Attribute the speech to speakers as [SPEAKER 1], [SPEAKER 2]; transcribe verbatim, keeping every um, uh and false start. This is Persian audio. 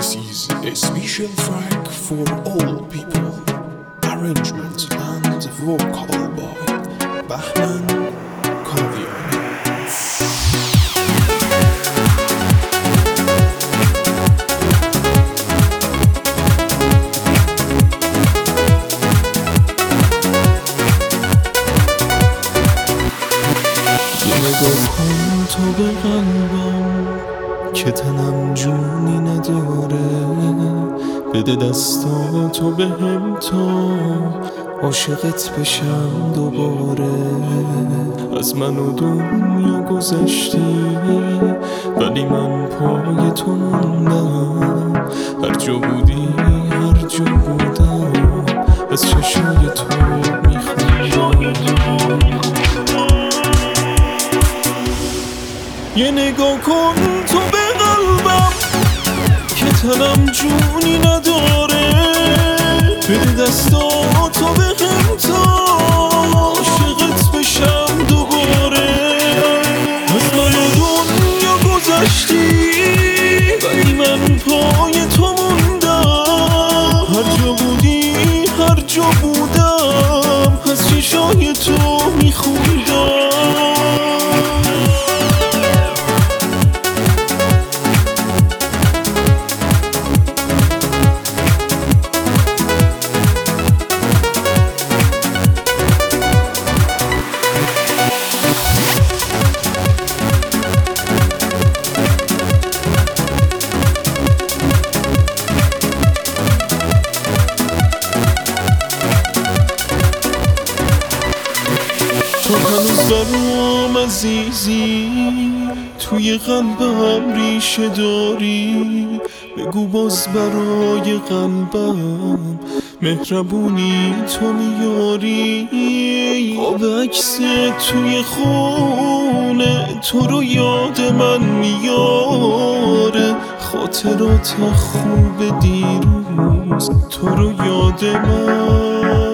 [SPEAKER 1] This is a special track for all people. Arrangement and vocal by Bahman Kaviani. یه نگاه کن تو به قلبم که تنم جونی نداره، بده دستاتو به هم تا عاشقت بشم دوباره. از من و دنیا گذشتی ولی من پای تو موندم، هر جا بودی هر جا بودم از چشای تو میخوندم. یه نگاه کن تو به قلبم که تنم جونی نداره، بده دستاتو به هم تا عاشقت بشم دوباره. از من و دنیا گذشتی ولی من پای تو موندم، هر جا بودی هر جا بودم از چشای تو میخوندم. تو هنوز برام عزیزی، توی قلبم ریشه داری، بگو باز برای قلبم مهربونی تو میاری. آب عکس توی خونه تو رو یاد من میاره، خاطرات خوب دیروز تو رو یاد من